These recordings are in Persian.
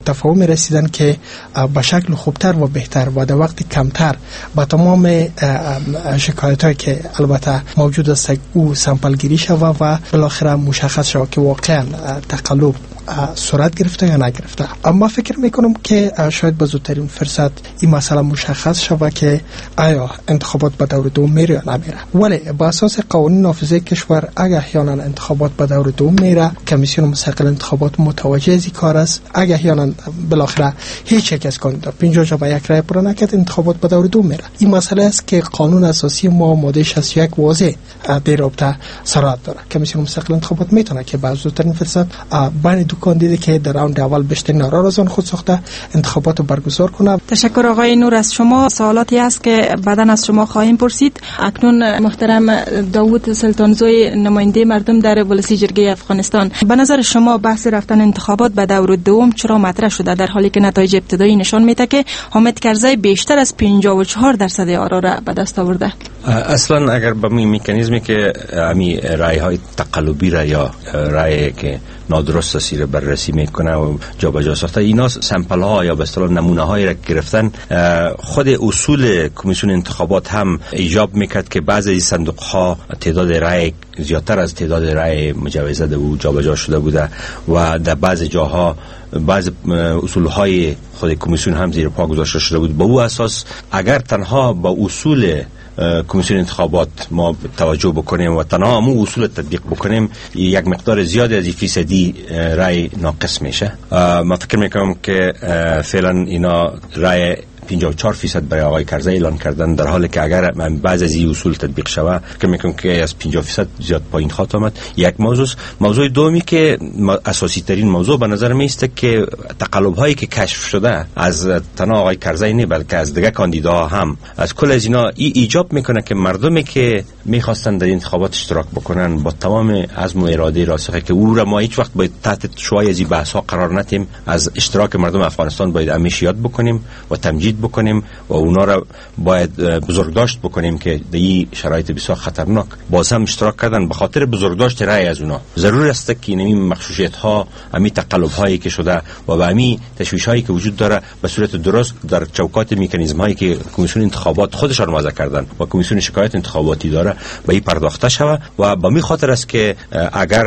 تفاهم رسیدن که به شکل خوبتر و بهتر و در وقت کمتر با تمام شکایت‌هایی که البته موجود است او سامپل گیری شود و بالاخره مشخص شود که واقعا تقلب صورت گرفته یا نگرفته. اما فکر میکنم که شاید به زودترین فرصت این مسئله مشخص شود که آیا انتخابات به دور دوم میره یا نمیره. ولی با اساس قوانین نافذه کشور اگر احیانا انتخابات به دور دوم میره، کمیسیون مستقل انتخابات متوجه از این کار است. اگر احیانا بالاخره هیچ یک از کاندیدا 50 جا به یک رای پر نکرد، انتخابات به دور دوم میره. این مسئله است که قانون اساسی ما ماده 61 واضح در رابطه صراحت داره. کمیسیون مستقل انتخابات میتونه که به زودترین فرصت بین دو کاندیدا که در راوند اول بیشترین آرا را از آن خود ساخته انتخابات رو برگزار کنه. تشکر آقای نور. از شما سوالاتی است که بعداً از شما خواهیم پرسید. اکنون محترم داوود سلطانزوی، نماینده مردم در ولسی جرگه افغانستان، به نظر شما بحث رفتن انتخابات به دور دوم چرا مطرح شده در حالی که نتایج ابتدایی نشان میده که حامد کرزی بیشتر از 54% آرا را به دست آورده؟ اصلا اگر به مکانیزمی که امی رای‌های تقلبی را یا رای که نادرست است را بررسی میکنه و جابجا ساخته، اینا سامپل ها یا به اصطلاح نمونه هایی را گرفتن، خود اصول کمیسیون انتخابات هم ایجاب میکرد که بعضی از صندوق ها تعداد رای زیادتر از تعداد رای مجوز ده و جابجا شده بوده و در بعضی جاها بعض اصول های خود کمیسیون هم زیر پا گذاشته شده بود. به او اساس اگر تنها با اصول کمیسیون انتخابات ما توجه بکنیم و تنها همون اصول تطبیق بکنیم، یک مقدار زیادی از فیصدی رای ناقص میشه. من فکر میکنم که فعلا اینا رای 54% برای آقای کرزی اعلان کردن، در حالی که اگر بعض از این اصول تطبیق شود فکر میکنم که از 50% زیاد پایین خواهد آمد. یک موضوع دومی که اساسی ترین موضوع به نظر میسته که تقلب هایی که کشف شده از تنها آقای کرزی نه بلکه از دیگر کاندیداها هم، از کل از اینا ایجاب میکنه که مردمی که میخواستن در انتخابات اشتراک بکنن با تمام عزم و اراده راسخه که او را ما هیچ وقت باید تحت شعاع از این بحث ها قرار ندیم، از اشتراک مردم افغانستان باید همیشه یاد بکنیم و تمجید بکنیم و اونا را باید بزرگداشت بکنیم که در این شرایط بسیار خطرناک باز هم اشتراک کردن به خاطر بزرگداشت رای از اونا. ضرور است که این مخشوشیت ها، همین تقلب هایی که شده و به همین تشویش هایی که وجود داره به صورت درست در چوکات مکانیزم هایی که کمیسیون انتخابات خودشان وضع کردن و کمیسیون شکایت انتخاباتی داره به این پرداخته شود و به می خاطر است که اگر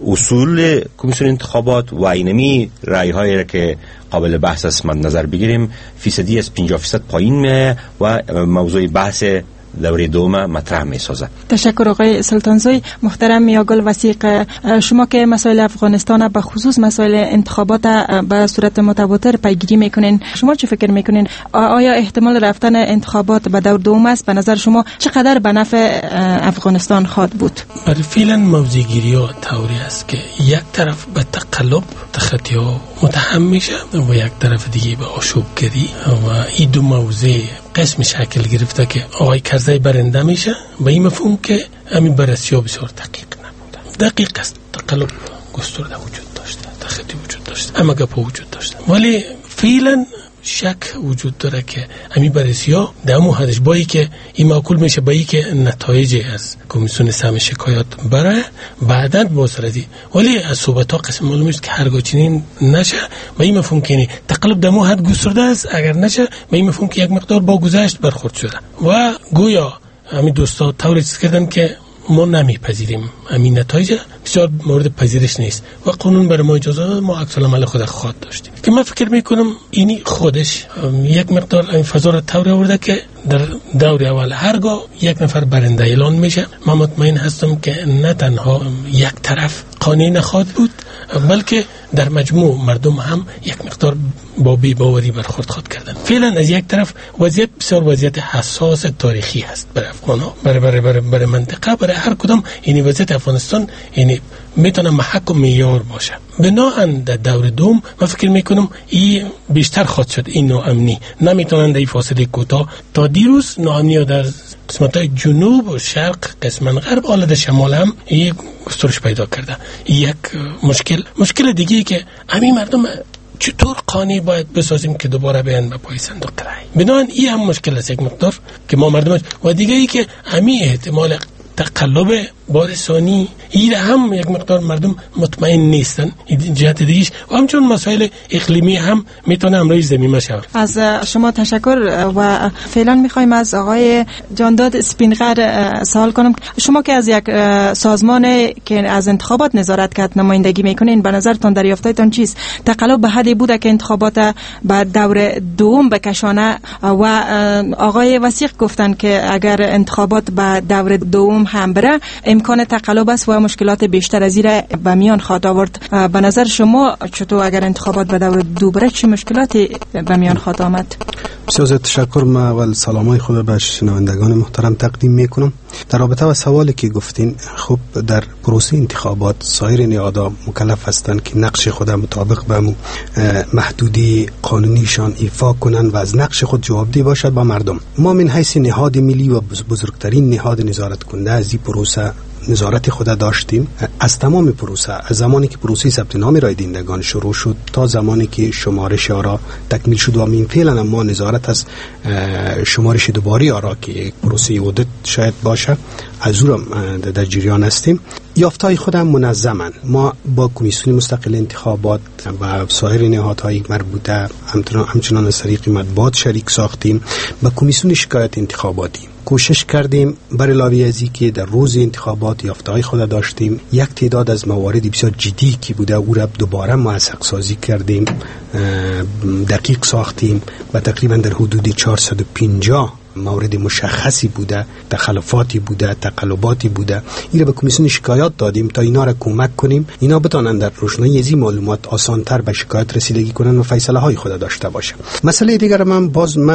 اصول کمیسیون انتخابات و اینمی رای هایی را که قابل بحث است مد نظر بگیریم، فیصدی از 50% پایین میه و موضوع بحث دوره دوم مطرح میسازه. تشکر آقای سلطانزوی. محترم میاگل وثیق، شما که مسائل افغانستان به خصوص مسائل انتخابات به صورت متواتر پیگیری میکنین، شما چه فکر میکنین؟ آیا احتمال رفتن انتخابات به دور دوم است؟ به نظر شما چقدر به نفع افغانستان خواهد بود؟ برای فعلا موضوعگیری ها طوری است که یک طرف به تقلب تخطی ها متهم میشه و یک طرف دیگه به آشوبگری و این دو موضوع قسم شکل گرفته که آقای کرزی برنده میشه به این مفهوم که همین بررسی ها بسیار دقیق نبوده. دقیق است، تقلب گسترده وجود داشته، تخطی وجود داشته، اما گپ وجود داشته، ولی فعلا شک وجود داره که همین بررسی ها در همون حدش بایی که این معقول میشه بایی که نتایج از کمیسیون سهم شکایات برای بعداً بازردی، ولی از صحبت ها قسم معلوم است که هرگاه چنین نشه به این مفهوم که تقلب در همون حد گسترده است، اگر نشه به این مفهوم که یک مقدار با گذشت برخورد شده و گویا همین دوستا طوری چیز کردن که ما نمیپذیریم همین نتایج بسیار مورد پذیرش نیست و قانون برای ما اجازه داد، ما عکس العمل خود خواهد داشتیم که من فکر میکنم اینی خودش یک مقدار این فضا را طوری آورده که در دور اول هرگاه یک نفر برنده اعلان میشه من مطمئن هستم که نه تنها یک طرف قانع نخواهد بود بلکه در مجموع مردم هم یک مقدار با بی‌باوری برخورد خواهد کردن. فعلا از یک طرف وضعیت بسیار وضعیت حساس تاریخی هست برای افغان‌ها، برای منطقه، برای هر کدام. این وضعیت افغانستان یعنی میتونه محک و معیار باشه. بنابراین در دور دوم من فکر میکنم این بیشتر خواهد شد. این ناامنی نمیتونن در این فاصله کوتاه تا دیروز ناامنی در قسمت‌های جنوب و شرق، قسمت غرب، حالا شمال هم یک گسترش پیدا کرده. یک مشکل دیگه که همین مردم چطور قانع باید بسازیم که دوباره بیان به پای صندوق رای. بنابراین این هم مشکل است یک مقدار که ما مردم و دیگه ای که همین احتمال تقلب بار ثانی این هم یک مقدار مردم مطمئن نیستن. این جهت دیگه‌اش و همچون مسائل اقلیمی هم میتونه امروز زمینه شود. از شما تشکر و فعلا میخوایم از آقای جانداد سپینغر سوال کنم. شما که از یک سازمان که از انتخابات نظارت کرد نمایندگی میکنین، به نظرتان دریافتایتان چیست؟ تقلب به حدی بوده که انتخابات به دور دوم بکشانه و آقای وثیق گفتن که اگر انتخابات به دور دوم هم بره امکان تقلب است و مشکلات بیشتر از این به میان خواهد آورد. به نظر شما چطور اگر انتخابات به دور دو بره چه مشکلاتی به میان خواهد آمد؟ بسیار تشکر. من اول سلامای خود به شنوندگان محترم تقدیم میکنم. در رابطه با سوالی که گفتین، خب در پروسه انتخابات سایر نهادها مکلف هستند که نقش خود مطابق به محدودی قانونیشان ایفا کنند و از نقش خود جوابدهی باشد با مردم. ما من حیث نهاد ملی و بزرگترین نهاد نظارت کننده از این پروسه نظارت خود داشتیم. از تمام پروسه، از زمانی که پروسه ثبت نام رای دهندگان شروع شد تا زمانی که شمارش آرا تکمیل شد و این فعلا ما نظارت از شمارش دوباره آرا که یک پروسه اودیت شاید باشه از او در جریان هستیم. یافته‌های خودم منظمن. ما با کمیسیون مستقل انتخابات و سایر نهادهای مربوطه همچنان از طریق مطبوعات شریک ساختیم. با کمیسیون شکایت انتخاباتی کوشش کردیم بر علاوه از این که در روز انتخابات یافته‌های خود داشتیم، یک تعداد از موارد بسیار جدی که بوده او را دوباره موثق سازی کردیم، دقیق ساختیم و تقریبا در حدود 450 مورد مشخصی بوده، تخلفاتی بوده، تقلباتی بوده. این را به کمیسیون شکایات دادیم تا اینا را کمک کنیم اینا بتونن در روشنایی از این معلومات آسان‌تر به شکایت رسیدگی کنن و فیصله های خود داشته باشه. مسئله دیگر من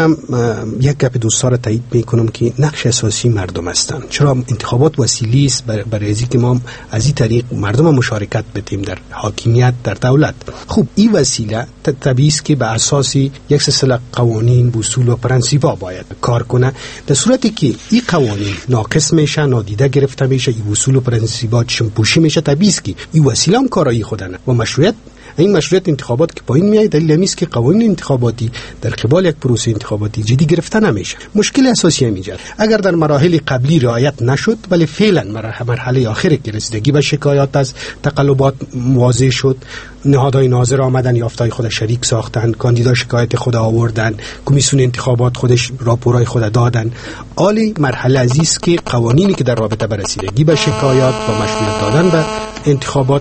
یک گپ دوستا را تایید میکنم که نقش اساسی مردم هستند. چرا انتخابات وسیله است برای اینکه ما از این طریق مردم مشارکت بدیم در حاکمیت در دولت. خوب این وسیله طبیعی است که به اساس یک سلسله قوانین، اصول و پرانسیپ‌ها باید کار کنه. در صورتی که این قوانین ناقص میشه، نادیده گرفته میشه، این اصول و پرانسیپ‌ها پوشی میشه، طبیعی است که این وسیله هم کارایی خودنه و مشروعیت انتخابات که پایین میاد دلیل همین است که قوانین انتخاباتی در قبال یک پروسه انتخاباتی جدی گرفته نمیشه. مشکل اساسی میجاد اگر در مراحل قبلی رعایت نشد، ولی فعلا مرحله آخری که رسیدگی به شکایات از تقلبات واضح شد، نهادهای ناظر آمدن، یافته‌های خود شریک ساختن، کاندیدا شکایت خود آوردن، کمیسیون انتخابات خودش راپورای خود دادن. عالی مرحله عزیز که قوانینی که در رابطه با رسیدگی به شکایات و مشروعیت دادن به انتخابات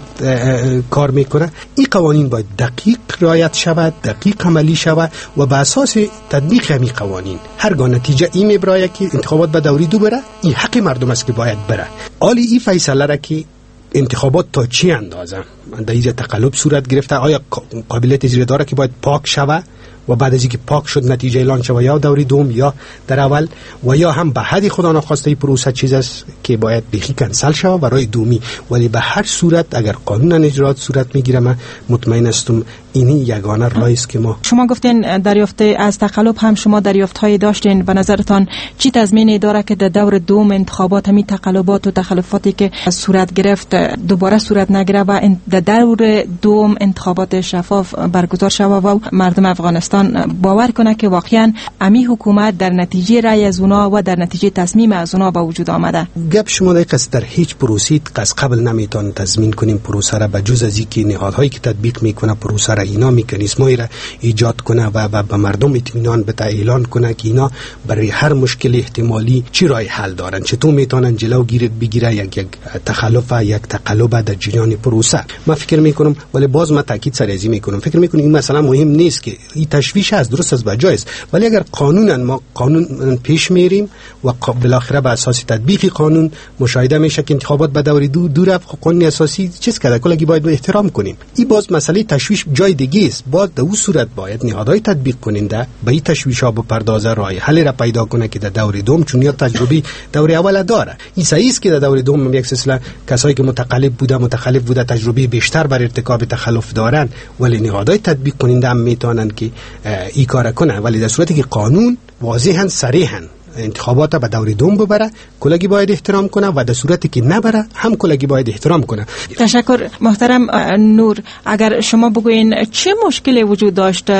کار میکنه، این قوانین باید دقیق رعایت شود، دقیق عملی شود و به اساس تطبیق همین قوانین هرگاه نتیجه این میبره که انتخابات به دوره دو بره، این حق مردم است که باید بره. عالی این فیصله را که انتخابات تا چی اندازه در اینجا تقلب صورت گرفته، آیا قابلیت اجرا داره که باید پاک شود و بعد از اینکه پاک شد نتیجه اعلان شود یا دوره دوم یا در اول، و یا هم به حد خدا ناخواسته این پروسه چیز است که باید بیخی کنسل شود برای دومی. ولی به هر صورت اگر قانون اجرات صورت میگیره من مطمئن هستم این یگانه راهی است که ما. شما گفتین دریافت از تقلب هم شما دریافت‌هایی داشتین. به نظرتان چی تضمینی داره که در دور دوم انتخابات همین تقلبات و تخلفاتی که صورت گرفت دوباره صورت نگیره و در دور دوم انتخابات شفاف برگزار شود و مردم افغانستان باور کنه که واقعا امی حکومت در نتیجه رأی از اونا و در نتیجه تصمیم از اونا به وجود آمده؟ گپ شما در هیچ پروسه از قبل نمیتون تضمین کنیم پروسه را، بجز از اینکه نهادهایی که تطبیق میکنه پروسه را اینا مکانیزمایی را ایجاد کنه و به مردم اطمینان بده، اعلان کنه که اینا برای هر مشکل احتمالی چی راه حل دارن، چطور میتونن جلو بگیره یک تخلف یک تقلب در جریان پروسه. من فکر میکنم، ولی باز من تاکید سریزی میکنم، فکر میکنم این مثلا مهم نیست که این تشویش است، درست است، بجای است، ولی اگر ما قانون پیش میریم و بالاخره به اساس تطبیق قانون مشاهده میشه که انتخابات به دوره دو رفت، قانون اساسی چیز کرده کلی باید احترام کنیم. این باز مسئله تشویش جای دیگه است. باز در اون صورت باید نهادهای تطبیق کننده به این تشویش‌ها بپردازه، راه حل را پیدا کنه که در دوره دوم، چون یا تجربه دوره اول داره، این صحیح است که در دوره دوم یک سلسله کسایی که متخلف بوده تجربه بیشتر بر ارتکاب تخلف دارن، ولی نهادهای تطبیق کننده هم میتونن که این کار کنن. ولی در صورتی که قانون واضحاً صریحاً انتخابات به دور دوم ببره، کلگی باید احترام کنه و در صورتی که نبره هم کلگی باید احترام کنه. تشکر محترم نور. اگر شما بگوین چه مشکلی وجود داشت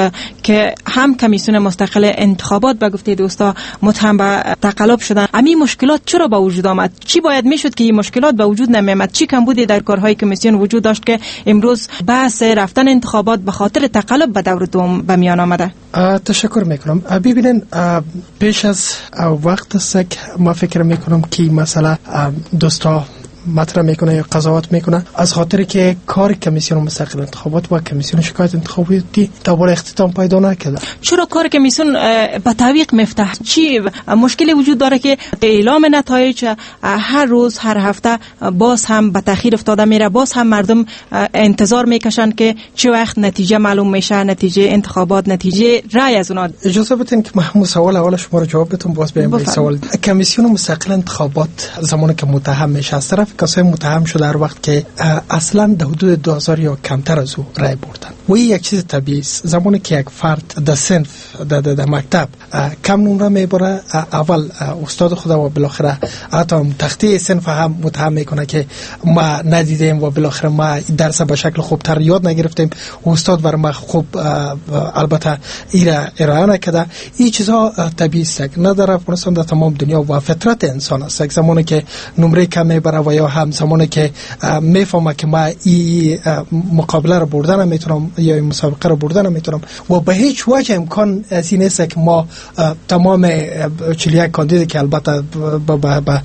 که هم کمیسیون مستقل انتخابات به گفته دوستا متهم به تقلب شدن. امی مشکلات چرا به وجود آمد؟ چی باید میشد که این مشکلات به وجود نمیامد؟ چی کم بودی در کارهای کمیسیون وجود داشت که امروز بحث رفتن انتخابات به خاطر تقلب به دور دوم به میان آمده؟ تشکر میکنم. ببینین، پیش از وقت است که ما فکر میکنم که مسئله دوستا مطرح میکنه یا قضاوت میکنه از خاطر که کار کمیسیون مستقل انتخابات و کمیسیون شکایت انتخاباتی تا بالا اختتام پیدا نکرده. چرا کار کمیسیون به تعویق میفته؟ چی مشکلی وجود داره که اعلام نتایج هر روز هر هفته باز هم به تاخیر افتاده میره؟ باز هم مردم انتظار میکشن که چه وقت نتیجه معلوم میشه، نتیجه انتخابات، نتیجه رای از اونا. اجازه بدین که من سوال اول شما رو جواب بدم، باز بیام به سوال. کمیسیون مستقل انتخابات زمانی که متهم میشه از طرف کسای متهم شده در وقت که اصلا در حدود 2000 یا کمتر از او رای بردن و این یک چیز طبیعی است. زمانی که یک فرد در صنف در مکتب کم نمره میبره، اول استاد خود و بالاخره حتی تخته صنف هم متهم میکنه که ما ندیدیم و بالاخره ما درس به شکل خوبتر یاد نگرفتیم، استاد بر ما خوب البته ایرا ارائه نکرده. این چیزها طبیعی است، نه در افغانستان، در تمام دنیا و فطرت انسان است. زمانی که نمره کم میبره و یا هم زمانی که میفهمه که ما این مقابله رو بردن میتونم یا این مسابقه رو بردن میتونم و به هیچ وجه امکان از این نیست که ما تمام 41 کاندید که البته به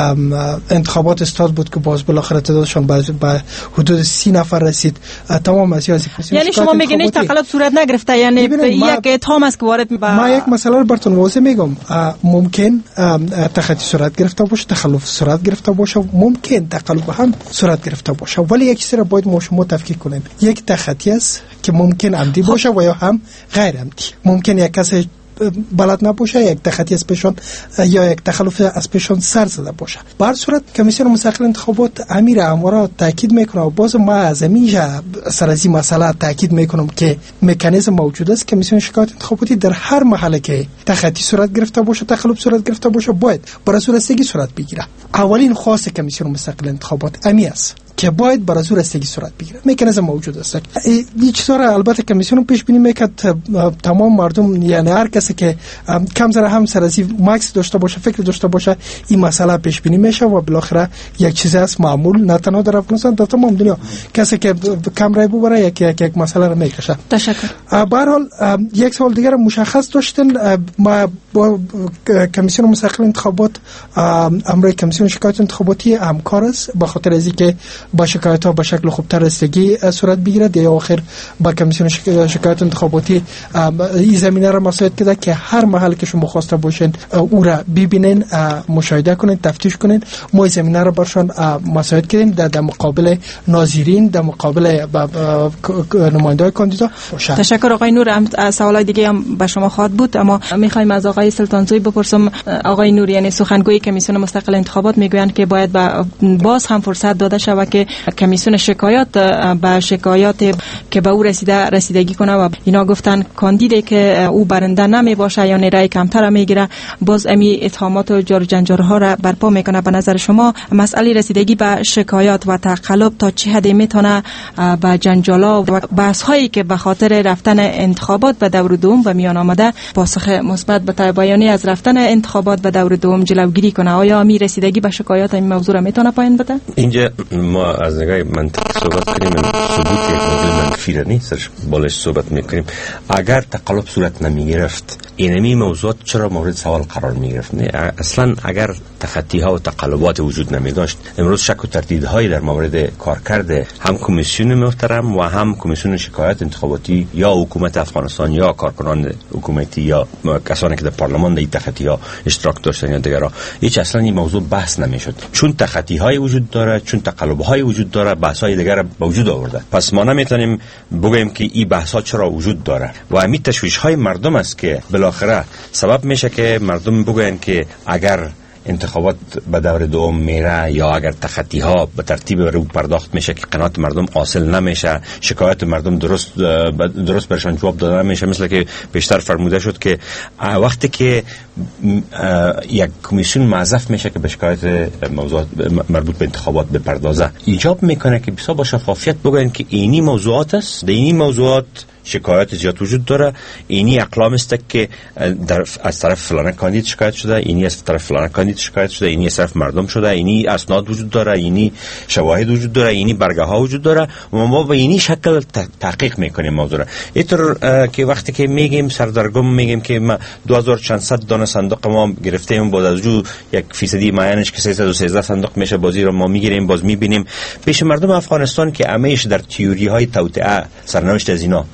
انتخابات استاد بود که باز بالاخره تعدادشون به حدود 30 نفر رسید، تمام از یعنی شما میگین تقلب صورت نگرفته؟ یعنی یک اتهام است که وارد ما یک مسئله رو براتون واضح میگم. ممکن تخطی صورت گرفته باشه، تخلف صورت گرفته باشه، ممکن تقلب هم صورت گرفته باشه، ولی یک چیز را باید ما شما تفکیک کنیم. یک تخطی است که ممکن عمدی باشه و یا هم غیر عمدی. ممکن یک کسی بلد نباشه، یک تخطی از پیشون یا یک تخلف از پیشون سر زده باشه. به هر صورت کمیسیون مستقل انتخابات امیر امورا تاکید میکنه و باز ما از همیشه سر از این مسئله تاکید میکنم که مکانیزم موجود است. کمیسیون شکایت انتخاباتی در هر محله که تخطی صورت گرفته باشه، تخلف صورت گرفته باشه، باید برای رسیدگی صورت بگیره. اولین خاص کمیسیون مستقل انتخابات امی است که باید برای رسیدگی صورت بگیره. مکانیزم موجود است. این چیزا را البته کمیسیون پیش بینی میکرد تمام مردم، یعنی هر کسی که کم زره هم سر از ماکس داشته باشه، فکر داشته باشه، این مسئله پیش بینی میشه و بالاخره یک چیز است معمول، نه تنها در افغانستان، در تمام دنیا. کسی که کم رای ببره یک مسئله را میکشه. تشکر. به هر حال یک سوال دیگر مشخص داشتن. ما با کمیسیون مستقل انتخابات امر کمیسیون شکایت انتخاباتی همکار است، به خاطر از اینکه با شکایت ها به شکل خوبتر رسیدگی صورت بگیرد یا آخر با کمیسیون شکایت انتخاباتی این زمینه را مساعد کرده که هر محل که شما خواسته باشین او را ببینین، مشاهده کنین، تفتیش کنین. ما این زمینه را برشان مساعد کردیم در مقابل ناظرین، در مقابل نماینده‌های کاندیدا. تشکر آقای نور. سوالای دیگه هم به شما خواهد بود، اما میخوایم از آقای سلطانزوی بپرسم. آقای نور، یعنی سخنگوی کمیسیون مستقل انتخابات میگویند که باید باز هم فرصت داده شود که کمیسیون شکایات به شکایات که به او رسیدگی کنه و اینا گفتن کاندیدی که او برنده نمی باشه یا رای کمتر میگیره، باز امی اتهامات و جار جنجال ها را برپا میکنه. به نظر شما مسئله رسیدگی به شکایات و تقلب تا چه حد میتونه به جنجالا و بحث هایی که به خاطر رفتن انتخابات به دور دوم و میان آمده پاسخ مثبت به بیانی از رفتن انتخابات به دور دوم جلوگیری کنه؟ آیا می رسیدگی به شکایات این موضوع را میتونه پایین بده؟ اینجا ما از نگاه منطق صحبت کنیم، ثبوت یک موضوع منفی را نیست بالش صحبت میکنیم. اگر تقلب صورت نمیگرفت اینمی موضوعات چرا مورد سوال قرار میگرفت؟ اصلا اگر تخطی ها و تقلبات وجود نمی داشت، امروز شک و تردیدهایی در مورد کارکرد هم کمیسیون محترم و هم کمیسیون شکایت انتخاباتی یا حکومت افغانستان یا کارکنان حکومتی یا کسانی که در پارلمان در تخطی ها اشتراک داشتن یا دیگرها، هیچ اصلا این موضوع بحث نمیشد. چون تخطی های وجود داره، چون تقلب های وجود داره، بحث های دیگر به وجود آورده. پس ما نمیتونیم بگیم که این بحث ها چرا وجود داره و همین تشویش های مردم است که بالاخره سبب میشه که مردم بگوین که اگر انتخابات به دور دوم میره یا اگر تخطی ها به ترتیب رو پرداخت میشه که قناعت مردم حاصل نمیشه، شکایت مردم درست برشان جواب داده نمیشه. مثل که بیشتر فرموده شد که وقتی که یک کمیسیون معذف میشه که به شکایت موضوعات مربوط به انتخابات بپردازه، ایجاب میکنه که بسیار با شفافیت بگوین که اینی موضوعات است، در اینی موضوعات شکایت زیاد وجود داره. اینی اقلام است که از طرف فلان کاندید شکایت شده، اینی از طرف فلان کاندید شکایت شده، اینی از طرف مردم شده، اینی اسناد وجود داره، اینی شواهد وجود داره، اینی برگه ها وجود داره و ما به اینی شکل تحقیق میکنیم موضوع را. اینطور که وقتی که میگیم سردرگم میگیم که ما 2400 دانه صندوق ما گرفتیم، بعد از جو 1% معینش که 313 صندوق میشه، بازی رو ما میگیریم، باز میبینیم پیش مردم افغانستان که همیش در تئوری های توطئه سرنوشت از اینا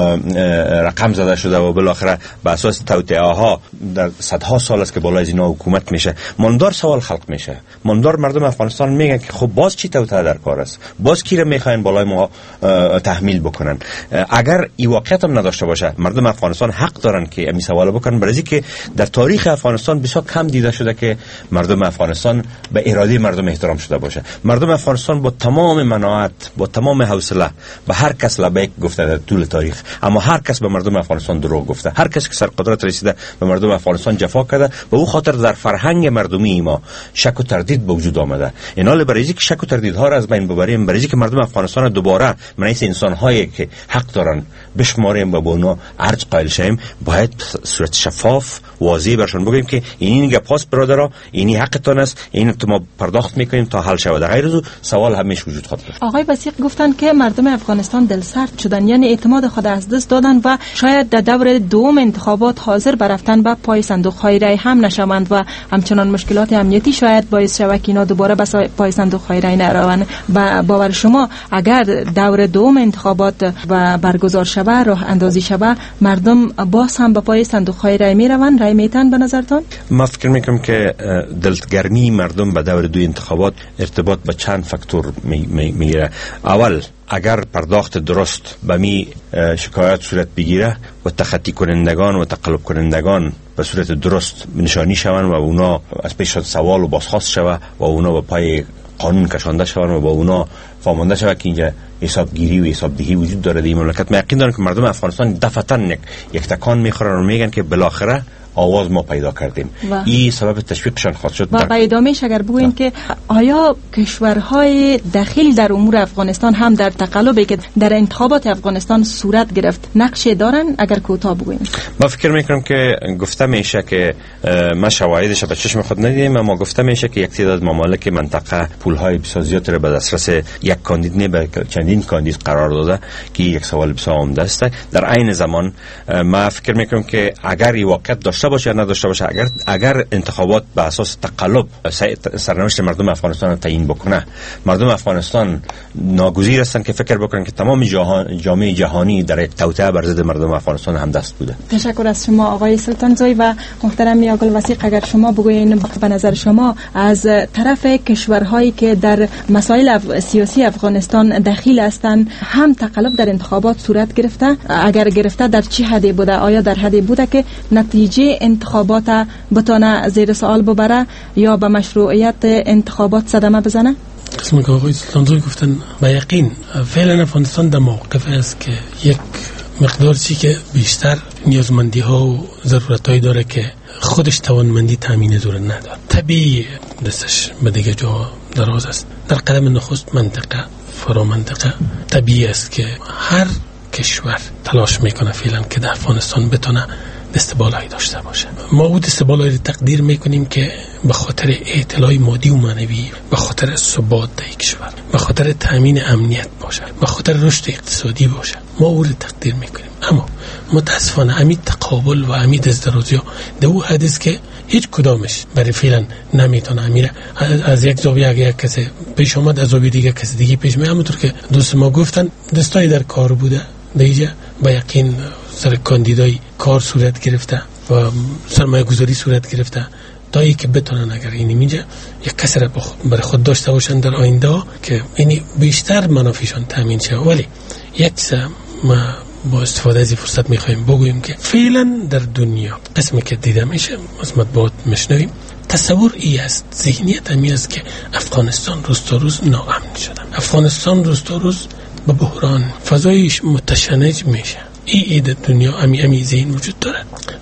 رقم زده شده و بالاخره به اساس توطئه ها در صدها سال است که بالای از اینا حکومت میشه. ماندار سوال خلق میشه، ماندار مردم افغانستان میگن که خب باز چی توطئه در کار است، باز کی رو میخواین بالای ما تحمیل بکنن. اگر این واقعیت هم نداشته باشه مردم افغانستان حق دارن که این سوال بکنن، برای اینکه در تاریخ افغانستان بسیار کم دیده شده که مردم افغانستان به اراده مردم احترام شده باشه. مردم افغانستان با تمام مناعت، با تمام حوصله به هر کس لبیک گفته در طول تاریخ، اما هر کس به مردم افغانستان دروغ گفته. هر کس که سر قدرت رسیده به مردم افغانستان جفا کرده. به او خاطر در فرهنگ مردمی ما شک و تردید به وجود آمده. اینا برای اینکه شک و تردیدها را از بین ببریم، برای اینکه مردم افغانستان دوباره منیس انسان هایی که حق دارن بشماریم و به اونا ارج قائل شیم، باید صورت شفاف واضح برشون بگیم که این گپاس برادرها، اینی حقتون است، این ما پرداخت میکنیم تا حل شود. غیر از سوال همیشه وجود خواهد داشت. آقای وثیق گفتن که مردم افغانستان دلسرد شدن، یعنی اعتماد خود از دست دادن و شاید در دور دوم انتخابات حاضر برفتن به پای صندوق های رای هم نشوند و همچنان مشکلات امنیتی شاید باعث شود که اینا دوباره به پای صندوق های رای نروند. و باور شما اگر دور دوم انتخابات و برگزار شود، راه اندازی شود، مردم باز هم به پای صندوق های رای میروند، رای میتن به نظرتان؟ ما فکر میکنم که دلگرمی مردم به دور دو انتخابات ارتباط به چند فاکتور میگیره. اول، اگر پرداخت درست به می شکایت صورت بگیره و تخطی کنندگان و تقلب کنندگان به صورت درست نشانی شوند و اونا از پیش سوال و بازخواست شود و اونا به پای قانون کشانده شوند و با اونا فهمانده شود که اینجا حسابگیری و حسابدهی وجود داره در این مملکت. من یقین دارم که مردم افغانستان دفعتاً یک تکان میخورن و میگن که بالاخره آواز ما پیدا کردیم. این سبب تشویقشان خواهد شد. و به ادامهش اگر بگوییم که آیا کشورهای داخل در امور افغانستان هم در تقلبی که در انتخابات افغانستان صورت گرفت نقش دارن؟ اگر کوتاه بگوییم. ما فکر میکنم که گفته میشه که ما شواهدش به چشم خود ندیدیم، اما گفته میشه که یک تعداد ممالک منطقه پولهای بسیار زیاد را به دسترس یک کاندید نه بلکه چندین کاندید قرار داده که یک سوال بسیار عمده است. در عین زمان ما فکر میکنم که اگر این واقعیت داشته باشه یا نداشته باشه، اگر انتخابات به اساس تقلب سرنوشت مردم افغانستان را تعیین بکنه، مردم افغانستان ناگزیر هستند که فکر بکنن که تمام جامعه جهانی در یک توطئه بر ضد مردم افغانستان هم دست بوده. تشکر از شما آقای سلطانزوی. و محترم آقای وثیق، اگر شما بگویین به نظر شما از طرف کشورهایی که در مسائل سیاسی افغانستان دخیل هستند هم تقلب در انتخابات صورت گرفته؟ اگر گرفته در چه حدی بوده؟ آیا در حدی بوده که نتیجه انتخابات بتونه زیر سوال ببره یا به مشروعیت انتخابات صدمه بزنه؟ قسمی که آقای سلطانزوی گفتن به یقین فعلا افغانستان در موقف است که یک مقدار چی که بیشتر نیازمندی ها و ضرورت هایی داره که خودش توانمندی تامین دور نداره. طبیعی دستش به دیگه جا دراز است. در قدم نخست منطقه فرا منطقه طبیعی است که هر کشور تلاش میکنه فعلا که در افغانستان بتونه دست بالایی داشته باشه. ما او دست بالایی تقدیر میکنیم که به خاطر اطلاع مادی و معنوی، به خاطر ثبات در کشور، به خاطر تامین امنیت باشه، به خاطر رشد اقتصادی باشه، ما او رو تقدیر میکنیم. اما متاسفانه امید تقابل و امید ازدراجی در او حدیث که هیچ کدامش برای فعلا نمیتونه امیره. از یک زاویه اگه یک کسی پیش آمد، از زاویه دیگه کسی دیگه پیش میاد. همونطور که دوست ما گفتن دستای در کار بوده، دیگه با یقین سر کاندیدای کار صورت گرفته و سرمایه گذاری صورت گرفته تا ای که بتونن اگر اینی میجه یک کسی را برای خود داشته باشن در آینده که اینی بیشتر منافعشان تامین شه. ولی یک چیز ما با استفاده از فرصت میخوایم بگوییم که فعلا در دنیا قسمی که دیده میشه از مطبوعات میشنویم، تصور ای است، ذهنیت امی است که افغانستان روز تا روز ناامن شده، افغانستان روز تا روز به بحران، فضایش متشنج میشه. این در دنیا امی ذهن وجود داره.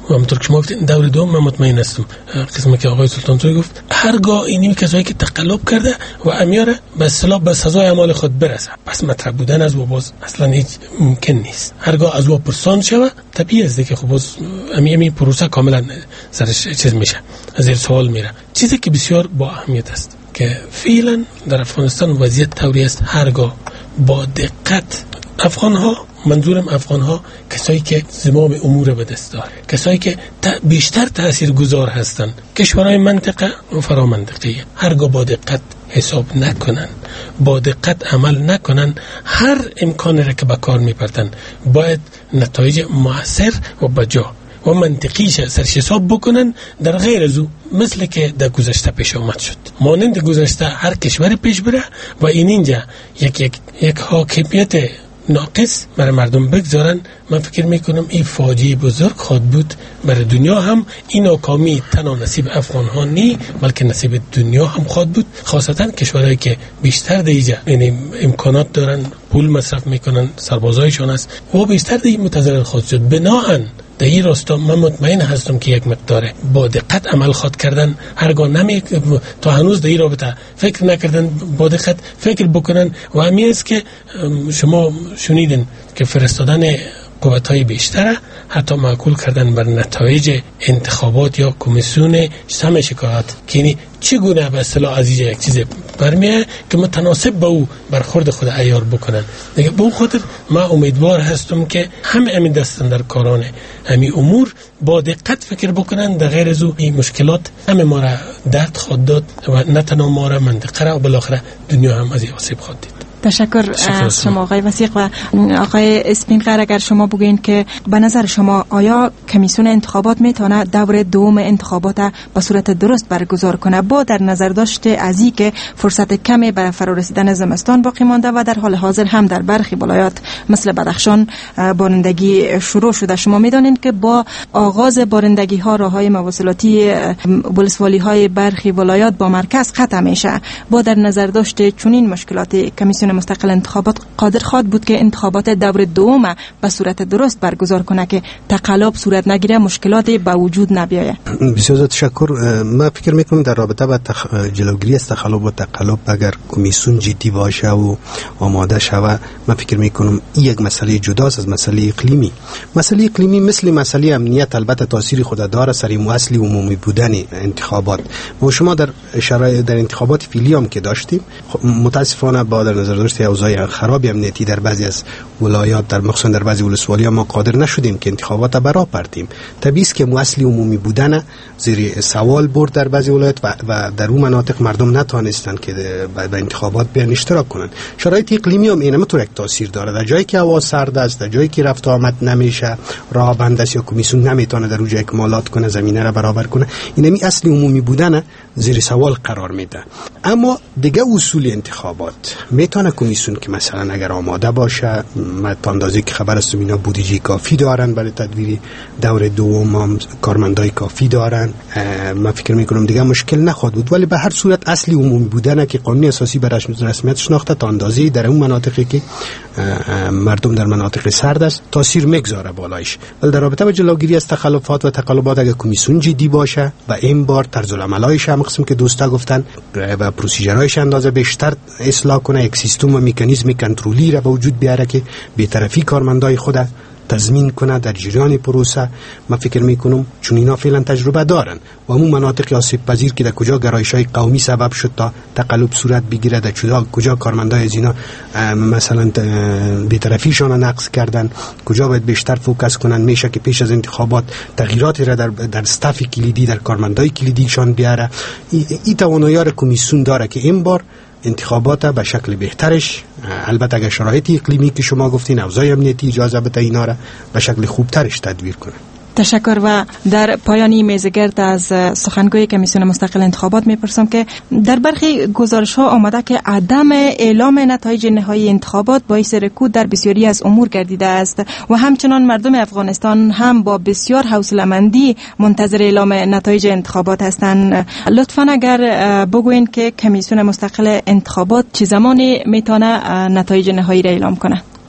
و همونطور که شما گفتین دور دوم من مطمئن هستم قسمی که آقای سلطانزوی گفت هرگاه اینی کسایی که تقلب کرده و امیاره به اصطلاح به سزای اعمال خود برسه، پس مطرح بودن از و باز اصلا هیچ ممکن نیست. هرگاه از و پرسان شوه طبیعی است که خب باز امی پروسه کاملا سرش چیز میشه، زیر سوال میره. چیزی که بسیار با اهمیت است که فعلا در افغانستان وضعیت طوری است هرگاه با دقت منظورم افغان ها کسایی که زمام امور به دست داره، کسایی که بیشتر تاثیرگذار هستند، کشورهای منطقه و فرامنطقه، هرگاه با دقت حساب نکنن، با دقت عمل نکنن، هر امکانی را که به کار میپرتن باید نتایج مؤثر و بجا و منطقیش سرش حساب بکنن، در غیر از او مثل که در گذشته پیش آمد شد. مانند گذشته هر کشور پیش بره و اینجا یک حاکمیت ناقص برای مردم بگذارن، من فکر میکنم این فاجعه بزرگ خواهد بود برای دنیا. هم این ناکامی تنها نصیب افغان ها نی بلکه نصیب دنیا هم خواهد بود، خاصتا کشورهایی که بیشتر دیجا یعنی امکانات دارن، پول مصرف میکنن، سربازایشون است و بیشتر دیگه متضرر خواهد شد. بناهن در این راستا من مطمئن هستم که یک مقدار با دقت عمل خواهد کردن، هرگاه تا هنوز در این رابطه فکر نکردن با دقت فکر بکنن. و همین است که شما شنیدن که فرستادن قوت‌های بیشتر حتی معقول کردن بر نتایج انتخابات یا کمیسیون سم شکایت که یعنی چگونه به اصطلاح از یک چیز برمیه که متناسب با او برخورد خود عیار بکنن. دیگه به اون خاطر من امیدوار هستم که همین دستن در کاران همین امور با دقت فکر بکنن، در غیر از او این مشکلات همه ما را درد خواهد داد و نه تنها ما را منطقه را و بالاخره دنیا هم از این آسیب خواهد دید. تشکر از شما آقای وثیق. و آقای اسپینقر اگر شما بگوین که به نظر شما آیا کمیسیون انتخابات میتونه دور دوم انتخابات به صورت درست برگزار کنه با در نظر داشته از این که فرصت کمی برای فرا رسیدن زمستان باقی مانده و در حال حاضر هم در برخی ولایات مثل بدخشان بارندگی شروع شده؟ شما میدانین که با آغاز بارندگی ها راههای مواصلاتی ولسوالی های برخی ولایات با مرکز قطع میشه. با در نظر داشته چنین مشکلات کمیسیون مستقل انتخابات قادر خواهد بود که انتخابات دور دوم به صورت درست برگزار کنه که تقلب صورت نگیره، مشکلاتی به وجود نبیاید؟ بسیار تشکر. من فکر میکنم در رابطه با جلوگیری از تقلب و تقلب اگر کمیسیون جدی باشه و آماده شود، من فکر میکنم این یک مسئله جداست از مسئله اقلیمی. مسئله اقلیمی مثل مسئله امنیت البته تاثیر خود داره سر اصلی عمومی بودن انتخابات. و شما در شرایط در انتخابات فعلی هم که داشتیم متاسفانه با در نظر داشته اوضاع خراب امنیتی در بعضی از ولایات در مخصوصا در بعضی ولسوالی‌ها ما قادر نشدیم که انتخابات برا پرتیم. طبیعی است که اصلی عمومی بودن زیر سوال برد در بعضی ولایات و در اون مناطق مردم نتونستند که به انتخابات بیان اشتراک کنند. شرایط اقلیمی هم اینم تو یک تاثیر داره. در جایی که هوا سرد است، در جایی که رفت آمد نمیشه، راه بند است یا کمیسیون نمیتونه در اونجا اکمالات کنه، زمینه را برابر کنه، اینمی اصلی عمومی بودن زیر سوال قرار میده. اما دیگه اصول انتخابات میتونه کمیسیون که مثلا اگر آماده باشه، تا اندازه که خبر است اینا بودجه کافی دارن برای تدویر دور دوم، کارمندای کافی دارن، من فکر میکنم دیگه مشکل نخواهد بود. ولی به هر صورت اصلی عمومی بودن که قانون اساسی برای رسمیت شناخته تا اندازه در اون مناطقی که مردم در مناطق سرد است تاثیر میگذاره بالایش. ولی در رابطه با جلوگیری از تخلفات و تقلبات اگر کمیسیون جدی باشه و این بار طرز العملایش هم قسم که دوستا گفتن و پروسیجرهایش اندازه بیشتر اصلاح کنه، یک سیستم و مکانیزم کنترلی را به وجود بیاره که بی‌طرفی کارمندای خود تضمین کنه در جریان پروسه، من فکر میکنم چون اینا فعلا تجربه دارن و همون مناطق آسیب پذیر که در کجا گرایش‌های قومی سبب شد تا تقلب صورت بگیره، در کجا کارمندای از اینا مثلا بی‌طرفیشون نقض کردن، کجا باید بیشتر فوکس کنن، میشه که پیش از انتخابات تغییراتی را در استاف کلیدی در کارمندای کلیدیشان بیاره. این توانایی را کمیسیون داره که این بار انتخابات به شکل بهترش، البته اگر شرایط اقلیمی که شما گفتین اوضاع امنیتی اجازه بده اینا را به شکل خوبترش تدبیر کنه. تشکر. و در پایانی میزگرد از سخنگوی کمیسیون مستقل انتخابات میپرسم که در برخی گزارش ها آمده که عدم اعلام نتایج نهایی انتخابات باعث رکود در بسیاری از امور گردیده است و همچنان مردم افغانستان هم با بسیار حوصله‌مندی منتظر اعلام نتایج انتخابات هستند. لطفاً اگر بگوین که کمیسیون مستقل انتخابات چه زمانی میتونه نتایج نهایی را اعلام کنه؟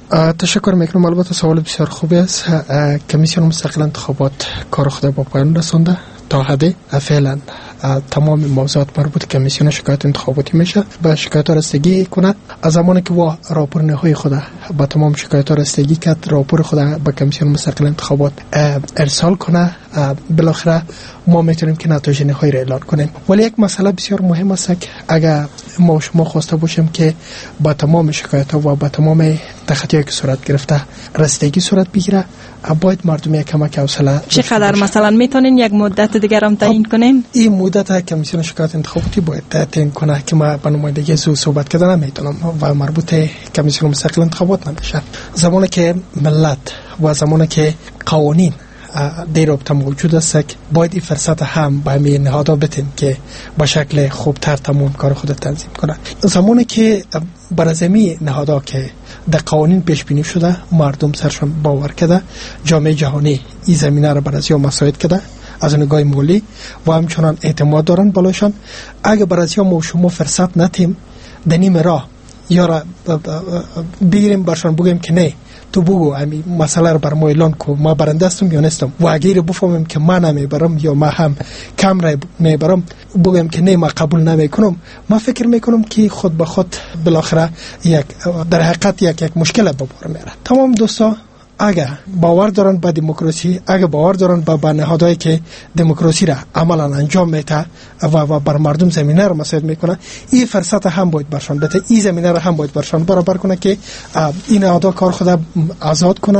تشکر میکنم. البته سوال بسیار خوبی است. کمیسیون مستقل انتخابات کار خود با پایان رسانده. تا حدی فعلا تمام موضوعات مربوط کمیسیون شکایت انتخاباتی میشه به شکایت رسیدگی کنه. از زمانی که با راپور نهایی خود با تمام شکایت رسیدگی کرد، راپور خود به کمیسیون مستقل انتخابات ارسال کنه، بالاخره ما میتونیم که نتایج نهایی را اعلان کنیم. ولی یک مسئله بسیار مهم است که اگر ما و شما خواسته باشیم که با تمام شکایت ها و با تمام تخطی‌هایی که صورت گرفته رسیدگی صورت بگیره، باید مردم یک کمک حوصله. چقدر مثلا میتونین یک مدت دیگر هم تعیین کنین؟ این مدت کمیسیون شکایت انتخاباتی باید تعیین کنه که ما به نمایندگی زو صحبت کردن نمیتونم و مربوط کمیسیون مستقل انتخابات نمیشه. زمانی که ملت و زمانی که قوانین در رابطه موجود است، باید این فرصت هم به همین نهادها بدیم که با شکل خوبتر تمام کار خود تنظیم کنه. زمانی که برازمی نهادها که در قوانین پیش بینی شده، مردم سرشون باور کرده، جامعه جهانی این زمینه را برای مساعد کرده از نگاه مالی و همچنان اعتماد دارن بالاشان. اگه برای ما و شما فرصت ندیم در نیم راه یا را بگیریم برشان بگیم که نه تو بگو همین مسئله رو بر ما اعلان کن، ما برنده هستم یا نیستم، و اگر بفهمیم که من نمیبرم یا ما هم کم رای میبرم بگم که نه ما قبول نمیکنم، ما فکر میکنم که خود به خود بالاخره یک در حقیقت یک مشکل به بار میاره. تمام دوستا اگر باور دارن به دموکراسی، اگر باور دارن به نهادهایی که دموکراسی را عملا انجام میده و بر مردم زمینه را مساعد میکنه، این فرصت هم باید برشان بده، این زمینه را هم باید برشان برابر کنه که این نهادها کار خود آزاد کنه،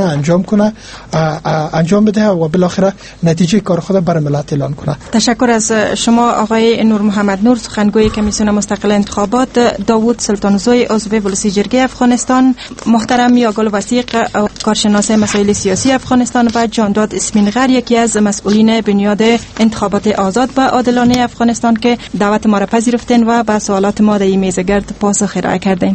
انجام بده و بالاخره نتیجه کار خود بر ملت اعلان کنه. تشکر از شما آقای نور محمد نور، سخنگوی کمیسیون مستقل انتخابات، داوود سلطانزوی عضو ولسی جرگه افغانستان، محترم یاگل وثیق کارشناس مسائل سیاسی افغانستان و جانداد اسمینغر، یکی از مسئولین بنیاد انتخابات آزاد و عادلانه افغانستان که دعوت ما را پذیرفتین و به سوالات ما در این میز گرد پاسخ ارائه کردین.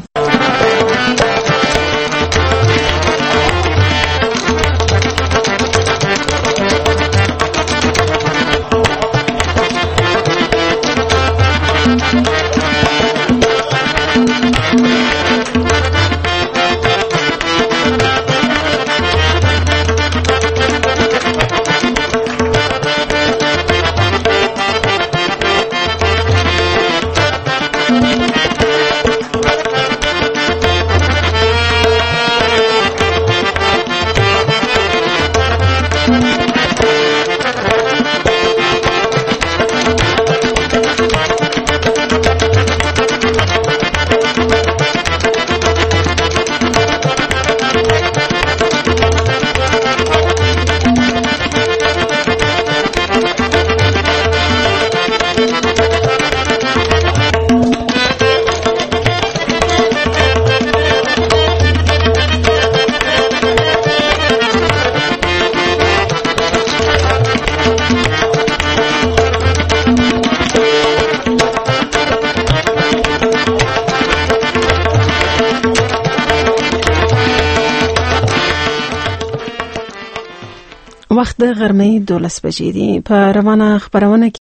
وقت غرمه 12 بجې دي. په روانه خبرونه